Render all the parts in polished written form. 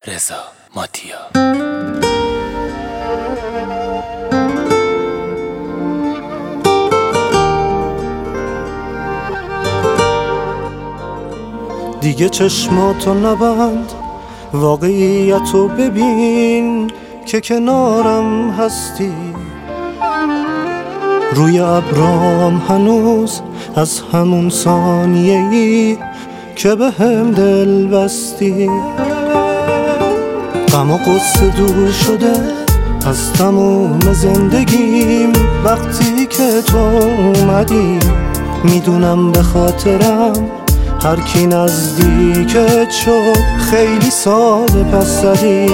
رضا ماتیا. دیگه چشماتو نبند، واقعیتو ببین که کنارم هستی. روی ابرام هنوز از همون ثانیه‌ای که به هم دل بستی. غم و غصه دور شده از تموم زندگیم وقتی که تو اومدی. میدونم به خاطرم هر کی نزدیکت شد خیلی ساده پس زدی.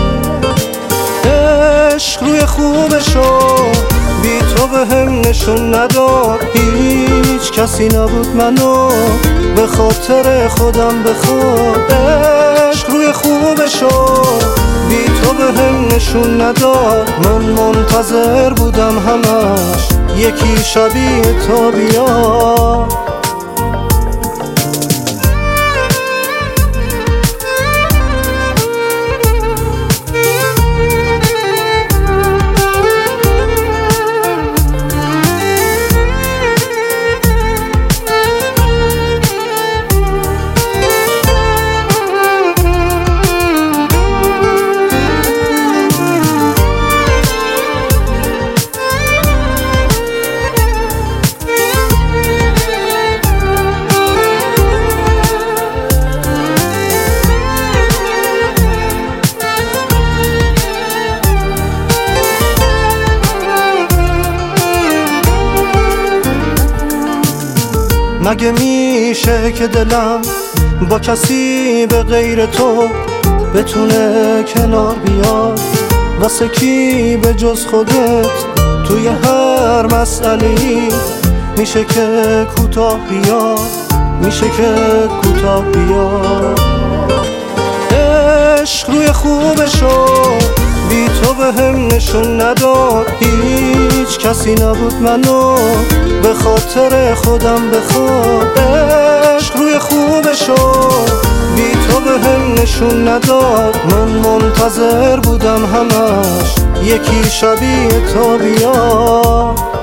عشق روی خوبشو بی تو به هم نشون نداد. هیچ کسی نبود منو به خاطر خودم بخواد. عشق روی خوبشو بی تو به هم نشون نداد. من منتظر بودم همش یکی شبیه تو بیاد. مگه میشه که دلم با کسی به غیر تو بتونه کنار بیاد؟ واسه کی به جز خودت توی هر مسئله‌ای میشه که کوتاه بیاد، میشه که کوتاه بیاد. عشق روی خوبشو بی تو به هم نشون نداد. هیچ کسی نبود منو به خاطر خودم بخواد. عشق روی خوبشو بی تو به هم نشون نداد. من منتظر بودم همش یکی شبیه تو بیاد.